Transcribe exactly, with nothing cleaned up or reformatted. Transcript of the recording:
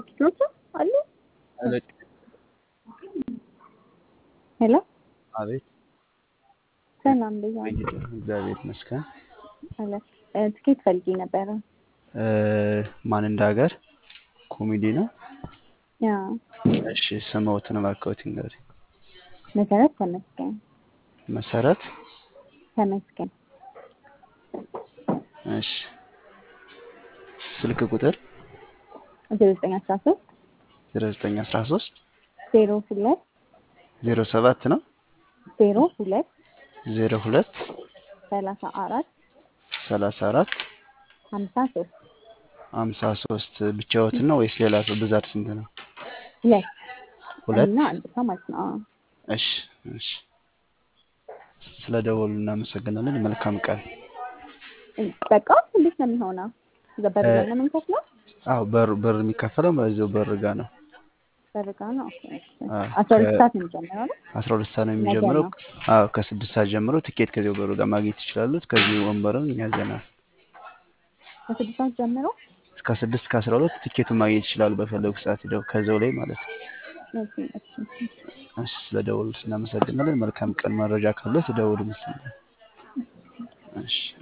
ኪሎቹ አሉ። ሄሎ ሄሎ አቤት። ሰላም እንዴት ዋሉ? እግዚአብሔር ይመስገን። አለ እ ትኬት ፈልጌ ነበረ። እ ማን እንደ ሀገር ኮሜዲ ነው። ያ እሺ ስምዎትን እባክዎት ይንገሩኝ። መሰረት ተመስገን መሰረት ተመስገን እሺ ስልክ ቁጥር ዜሮ ዘጠኝ አስራ ሶስት ዜሮ ዘጠኝ አስራ ሶስት ዜሮ ሁለት ዜሮ ሰባት ነው ዜሮ ሁለት ዜሮ ሁለት ሰላሳ አራት ሰላሳ አራት ሀምሳ ሶስት ሀምሳ ሶስት ብቻዎትን ነው ወይስ ሌላ ሰው? ብዛት ስንት ነው? ሁለት ሁለት እና አንድ ሰው ማለት ነው። አዎ እሺ እሺ ስለደወሉ እናመሰግናለን። መልካም ቀን። በቃ እንዴት ነው የሚሆነው? ዘበር ጋር ነው የምንከፍለው? አዎ በር በር የሚከፈለው በዚያው በር ጋር ነው። በር ጋር ነው። ኦኬ አዎ አስራ ሁለት ሰዓት ነው የሚጀምረው አይደል? አስራ ሁለት ሰዓት ነው ነገ የሚጀምረው። ነው። አዎ ከስድስት ሰዓት ጀምሮ ትኬት ከዚያው በሩ ጋር ማግኘት ይችላሉ። ከዚህ ወንበርም ያዘናል። ከስድስት ሰዓት ጀምሮ እስከ ስድስት ከአስራ ሁለት ትኬቱን ማግኘት ይችላሉ። በፈለጉ ሰዓት ሄደው ከዛው ላይ ማለት ነው። እሺ እሺ እሺ ስለደወሉ እናመሰግናለን። መልካም ቀን። መረጃ ካለ ደውሉ። እሺ